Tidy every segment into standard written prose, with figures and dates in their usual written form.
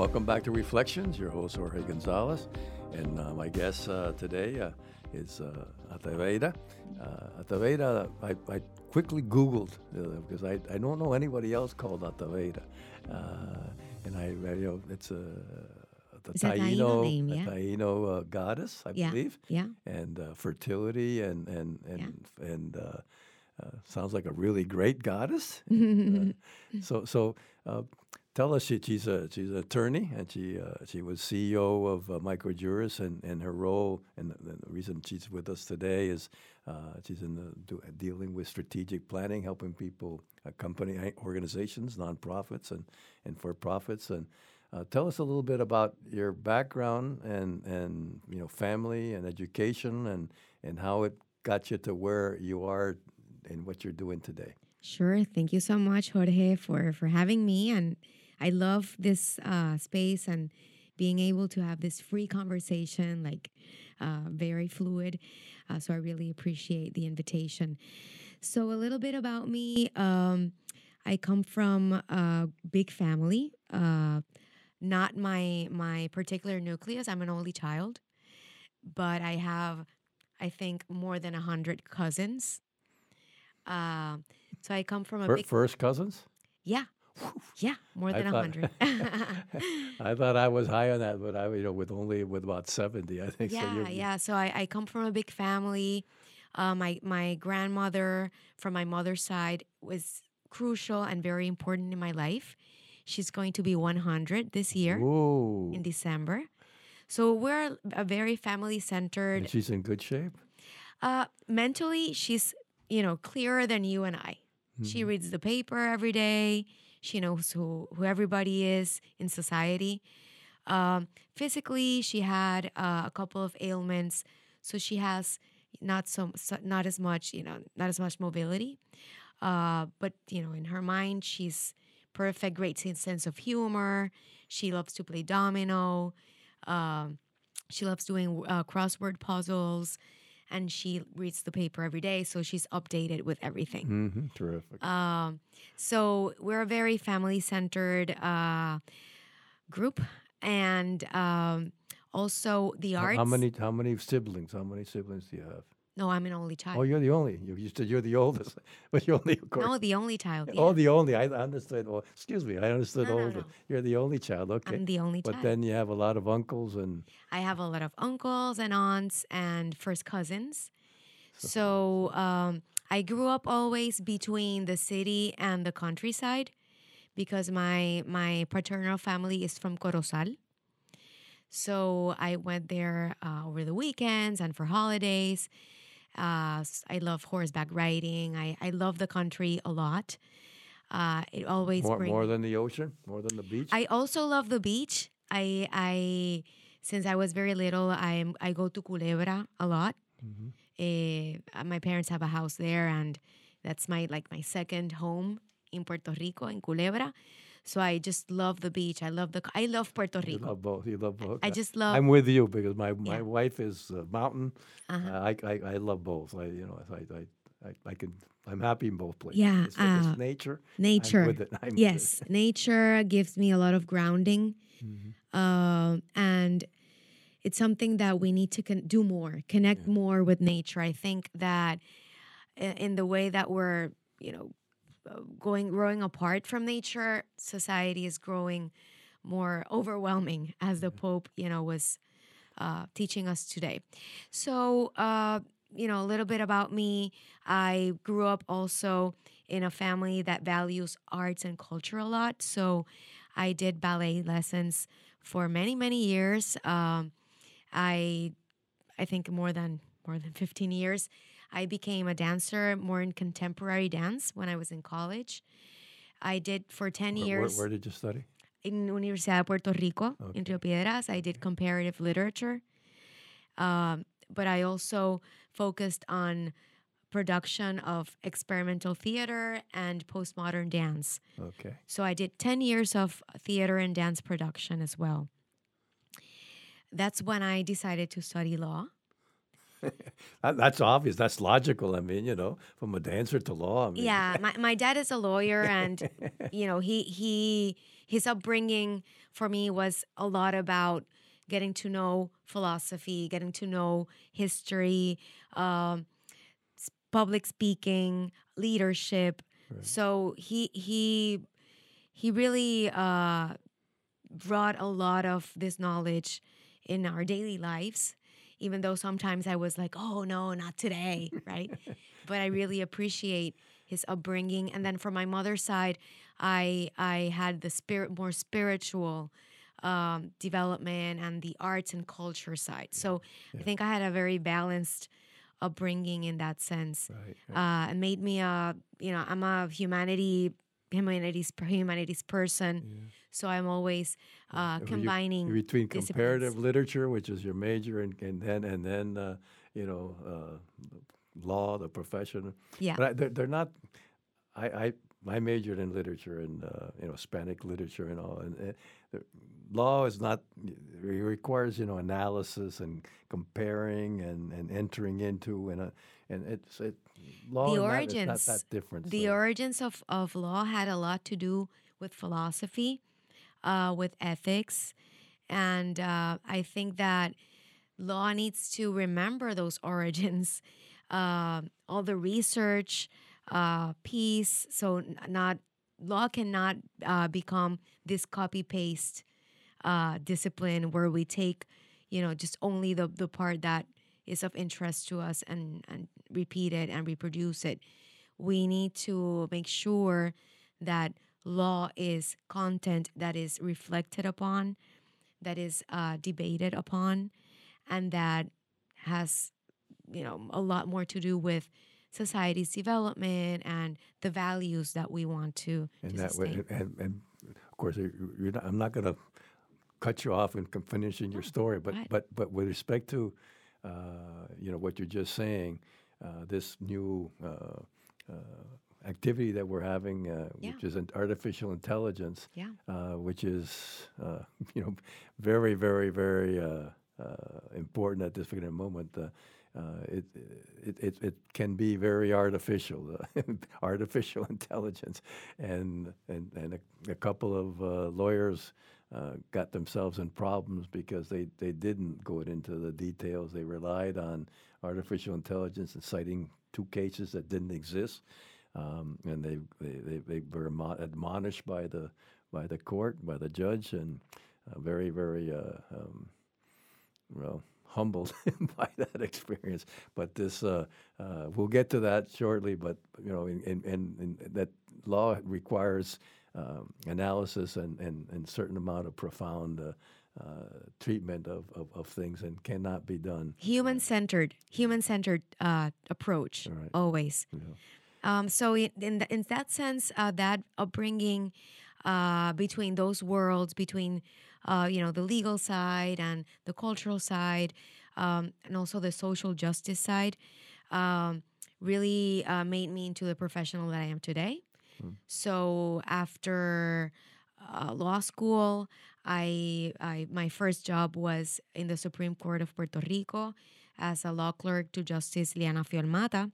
Welcome back to Reflections. Your host Jorge Gonzalez, and my guest today is Ataveira. Ataveira, I quickly Googled because I don't know anybody else called Ataveira, and it's It's a Taino name, A yeah? Taino goddess, I Yeah, believe, yeah, and fertility yeah. sounds like a really great goddess. So uh, tell us, she's an attorney, and she was CEO of Microjuris, and her role, and the reason she's with us today is she's dealing with strategic planning, helping people, organizations, nonprofits, and for profits. And tell us a little bit about your background and family and education, and how it got you to where you are and what you're doing today. Sure. Thank you so much, Jorge, for having me. And I love this space and being able to have this free conversation, like very fluid. So I really appreciate the invitation. So a little bit about me. I come from a big family. Not my particular nucleus. I'm an only child, but I have, I think, more than 100 cousins. Um, so I come from a big, First cousins? yeah, yeah, more I than a thought hundred. I thought I was high on that, but with about 70, I think. So Yeah, you yeah. So I come from a big family. My grandmother from my mother's side was crucial and very important in my life. She's going to be 100 this year in Whoa, December. So we're a very family and centered. she's in good shape. Mentally, she's clearer than you and I. She Hmm. reads the paper every day. She knows who everybody is in society. Physically, she had a couple of ailments, so she has not as much not as much mobility. But in her mind, she's perfect, great sense of humor. She loves to play domino. Um, she loves doing crossword puzzles, and she reads the paper every day, so she's updated with everything. Terrific. So we're a very family centered group, and also the arts. How many siblings? How many siblings do you have? No, I'm an only Oh, child. you're the only. You said you're the oldest, but you only, of course. No, the only child. Oh, Yeah. the only. I understood. Well, excuse me. I understood No, no, oldest. no. You're the only child. Okay, I'm the only but child. then you have a lot of uncles and. I have a lot of uncles and aunts and first cousins. So, So I grew up always between the city and the countryside because my paternal family is from Corozal. So I went there over the weekends and for holidays. I love horseback riding. I love the country a lot. It always bring more me. than the ocean, more than the beach. I also love the beach. I since I was very little, I go to Culebra a lot. Hmm. My parents have a house there, and that's my second home in Puerto Rico in Culebra. So I just love the beach. I love Puerto You Rico. love both. You love both. I just love I'm with you because my yeah. wife is mountain. Uh-huh. I love both. I can. I'm happy in both places. Yeah, If it's nature, I'm nature. with it. I'm with it. Yes, nature gives me a lot of grounding, Hmm. and it's something that we need to do more, connect Yeah. more with nature. I think that in the way that we're, growing apart from nature, society is growing more overwhelming, as the Pope, was teaching us today. So, a little bit about me. I grew up also in a family that values arts and culture a lot. So, I did ballet lessons for many, many years. I I think more than 15 years. I became a dancer more in contemporary dance when I was in college. I did for 10 Where years did you study? in Universidad de Puerto Rico in Okay. Rio Piedras. I did comparative literature, but I also focused on production of experimental theater and postmodern dance. Okay. So I did 10 years of theater and dance production as well. That's when I decided to study law. That's obvious. That's logical. I mean, from a dancer to law. I mean, Yeah, my dad is a lawyer, and his upbringing for me was a lot about getting to know philosophy, getting to know history, um, public speaking, leadership. right. So he really brought a lot of this knowledge in our daily lives, even though sometimes I was like, oh no, not today, right? But I really appreciate his upbringing. And then from my mother's side, I had the more spiritual development and the arts and culture side. So I Yeah. think I had a very balanced upbringing in that sense. Right. Right. It made me I'm a humanities person. Yeah. So I'm always You're combining between disciplines. comparative literature, which is your major, and then you know uh, law, the profession. Yeah. But they're not. I majored in literature and Hispanic literature and all, and the law is not. It requires analysis and comparing and entering into and law The and that is not origins that different. the So origins of law had a lot to do with philosophy, with ethics. And I think that law needs to remember those origins, all the research piece. So not law cannot become this copy paste discipline where we take, just only the part that is of interest to us and repeat it and reproduce it. We need to make sure that law is content that is reflected upon, that is debated upon, and that has a lot more to do with society's development and the values that we want and to that way, sustain. and of course, I'm not going to cut you off and finishing your No, story, go but ahead. with respect to what you're just saying, this new activity that we're having, Yeah, which is an artificial intelligence, yeah. which is very, very, very important at this particular moment. It, it can be very artificial, artificial intelligence, and a couple of lawyers got themselves in problems because they didn't go into the details. They relied on artificial intelligence and citing two cases that didn't exist, and they were admonished by the court, by the judge, and very, very well, humbled by that experience. But we'll get to that shortly. But in that law requires analysis and certain amount of profound treatment of things, and cannot be done. Human centered approach All right. always. Yeah. So in that sense, that upbringing between those worlds, between the legal side and the cultural side, and also the social justice side, really made me into the professional that I am today. Mm. So after law school, I my first job was in the Supreme Court of Puerto Rico as a law clerk to Justice Liana Fiolmata,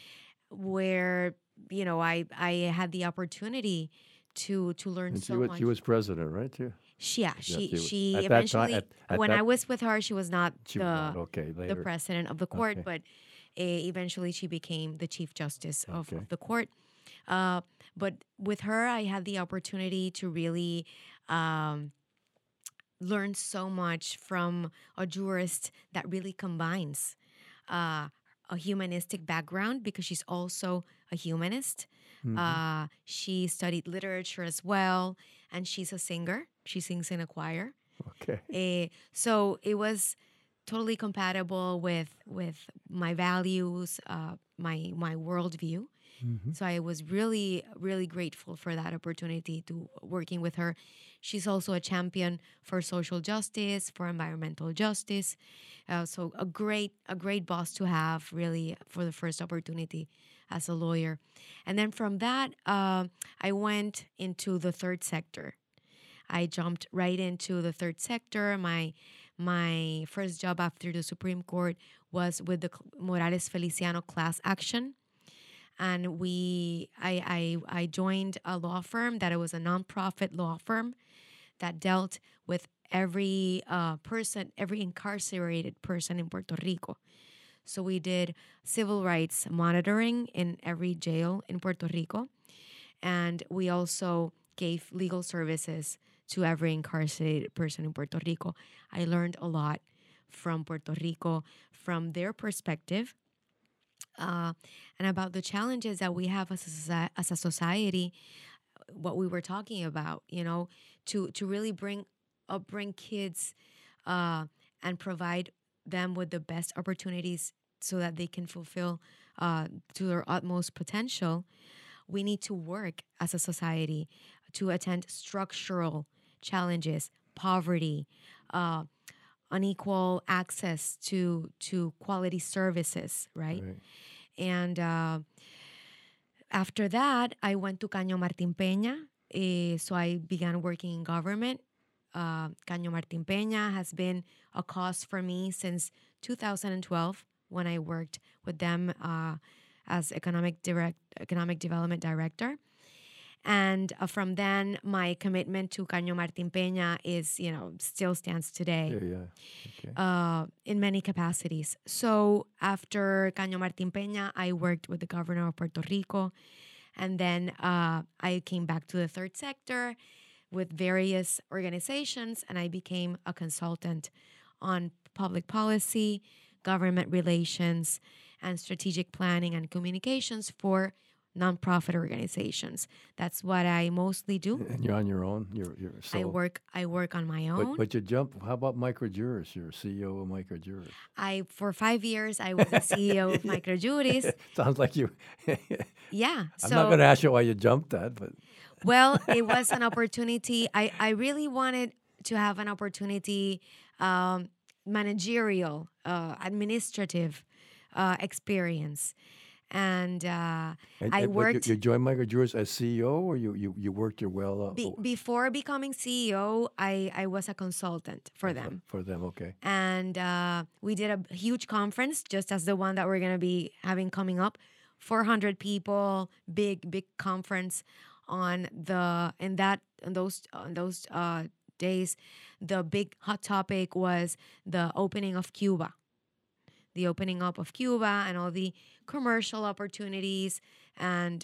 where I had the opportunity to learn And so she much. was president, right? Yeah. Yeah, Yeah. she At that time. eventually, At when I that was with her, she was not she was not okay. the Later. president of the court, Okay. but eventually she became the chief justice Okay. of the court. Uh, but with her, I had the opportunity to really um, learn so much from a jurist that really combines uh, a humanistic background, because she's also a humanist. Hmm. She studied literature as well, and she's a singer. She sings in a choir. Okay. So it was totally compatible with my values, my worldview. Hmm. So I was really, really grateful for that opportunity to working with her. She's also a champion for social justice, for environmental justice. So a great boss to have, really, for the first opportunity as a lawyer. And then from that, I went into the third sector. I jumped right into the third sector. My first job after the Supreme Court was with the Morales Feliciano class action. And I joined a law firm that it was a nonprofit law firm that dealt with every person, every incarcerated person in Puerto Rico. So we did civil rights monitoring in every jail in Puerto Rico. And we also gave legal services to every incarcerated person in Puerto Rico. I learned a lot from Puerto Rico, from their perspective, and about the challenges that we have as a society, what we were talking about, to really bring kids and provide them with the best opportunities so that they can fulfill to their utmost potential. We need to work as a society to attend structural challenges, poverty, unequal access to quality services, right? Right. And after that, I went to Caño Martín Peña. So I began working in government. Caño Martín Peña has been a cause for me since 2012 when I worked with them as economic development director. And from then, my commitment to Caño Martín Peña is, still stands today. Yeah. Okay. In many capacities. So after Caño Martín Peña, I worked with the governor of Puerto Rico. And then I came back to the third sector with various organizations, and I became a consultant on public policy, government relations, and strategic planning and communications for nonprofit organizations. That's what I mostly do. And you're on your own. You're I work on my own. But you jump. How about Microjuris? You're CEO of Microjuris. For 5 years I was the CEO of Microjuris. Sounds like you. Yeah. I'm not going to ask you why you jumped that, but well, it was an opportunity. I really wanted to have an opportunity, managerial, administrative experience. And I worked. You joined Microjuris as CEO, or you worked your well up? Before becoming CEO, I was a consultant for them. For them, okay. And we did a huge conference, just as the one that we're going to be having coming up. 400 people, big conference. On those days, the big hot topic was the opening of Cuba. The opening up of Cuba and all the commercial opportunities and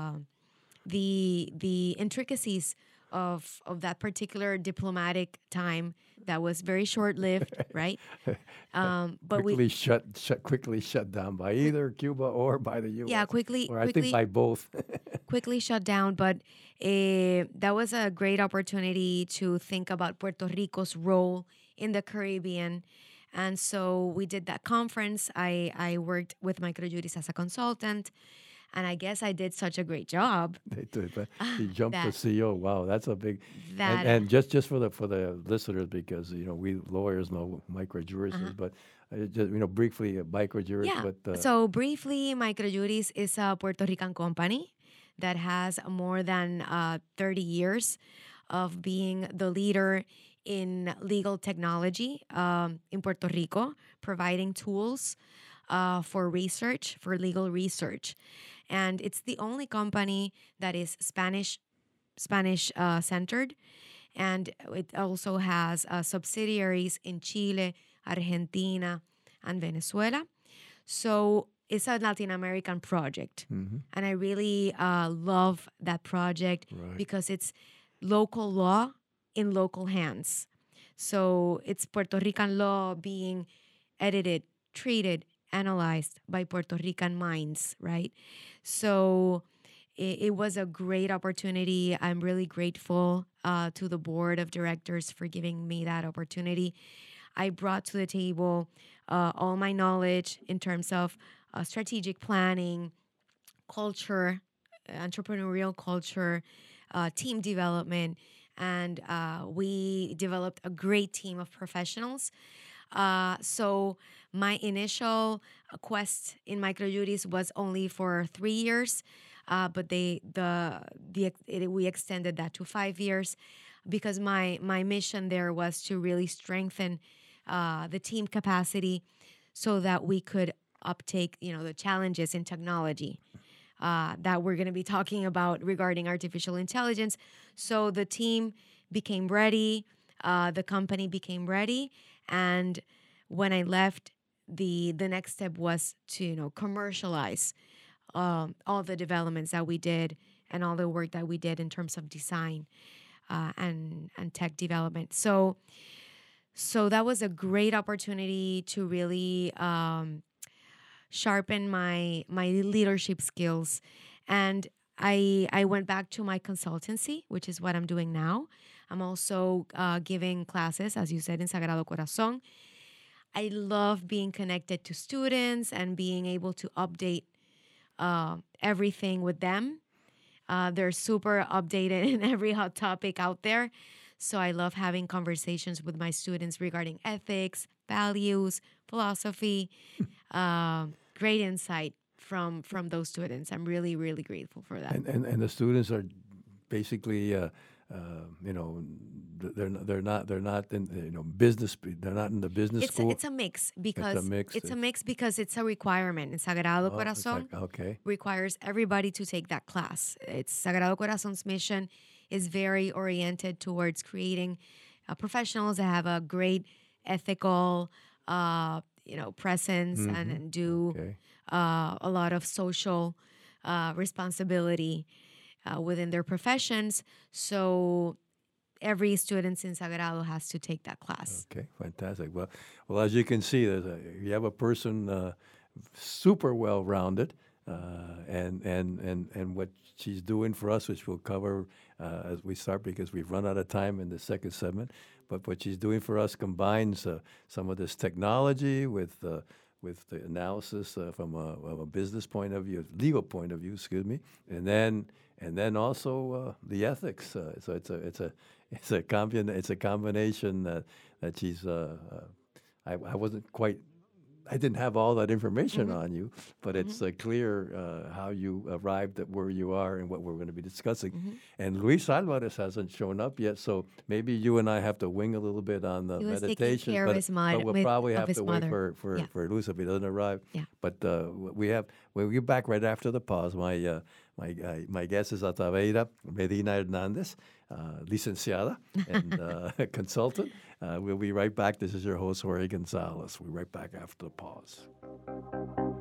the intricacies of that particular diplomatic time that was very short-lived, right? But quickly shut down by either Cuba or by the U.S. Yeah, quickly. I think by both. Quickly shut down, but that was a great opportunity to think about Puerto Rico's role in the Caribbean. And so we did that conference. I worked with Microjuris as a consultant, and I guess I did such a great job. They did, but you jumped to CEO. Wow, that's a big. That and just for the listeners, because we lawyers know Microjuris, but just briefly Microjuris. Yeah. But So briefly, Microjuris is a Puerto Rican company that has more than 30 years of being the leader in legal technology in Puerto Rico, providing tools for research, for legal research. And it's the only company that is Spanish centered. And it also has subsidiaries in Chile, Argentina, and Venezuela. So it's a Latin American project. Mm-hmm. And I really love that project because it's local law in local hands. So it's Puerto Rican law being edited, treated, analyzed by Puerto Rican minds, right? So it was a great opportunity. I'm really grateful to the board of directors for giving me that opportunity. I brought to the table all my knowledge in terms of strategic planning, culture, entrepreneurial culture, team development, and we developed a great team of professionals. So my initial quest in Microjuris was only for 3 years, but we extended that to 5 years because my mission there was to really strengthen the team capacity so that we could uptake, the challenges in technology that we're going to be talking about regarding artificial intelligence. So the team became ready, the company became ready, and when I left, the next step was to commercialize all the developments that we did and all the work that we did in terms of design and tech development. So that was a great opportunity to really sharpen my leadership skills, and I went back to my consultancy, which is what I'm doing now. I'm also giving classes, as you said, in Sagrado Corazon. I love being connected to students and being able to update everything with them. They're super updated in every hot topic out there. So I love having conversations with my students regarding ethics, values, philosophy. Great insight from those students. I'm really, really grateful for that. And the students are basically, they're not in business. They're not in the business school. It's a mix because it's a requirement. In Sagrado Oh, it's Corazon okay. requires everybody to take that class. It's Sagrado Corazon's mission is very oriented towards creating professionals that have a great ethical, presence and do Okay. a lot of social responsibility within their professions. So every student in Sagrado has to take that class. Okay, fantastic. Well, as you can see, you have a person super well-rounded, and what she's doing for us, which we'll cover as we start because we've run out of time in the second segment. But what she's doing for us combines some of this technology with the analysis from a business point of view, legal point of view, excuse me, and then also the ethics. So it's a combination that she's. I wasn't quite. I didn't have all that information on you, but it's clear how you arrived at where you are and what we're going to be discussing. And Luis Alvarez hasn't shown up yet, so maybe you and I have to wing a little bit on the He was taking meditation. care of his But we'll probably of have his to wait mother. for Luis if he doesn't arrive. Yeah. But we'll be back right after the pause. My guest is Ataveira Medina Hernandez, licenciada and consultant. We'll be right back. This is your host, Jorge Gonzalez. We'll be right back after the pause.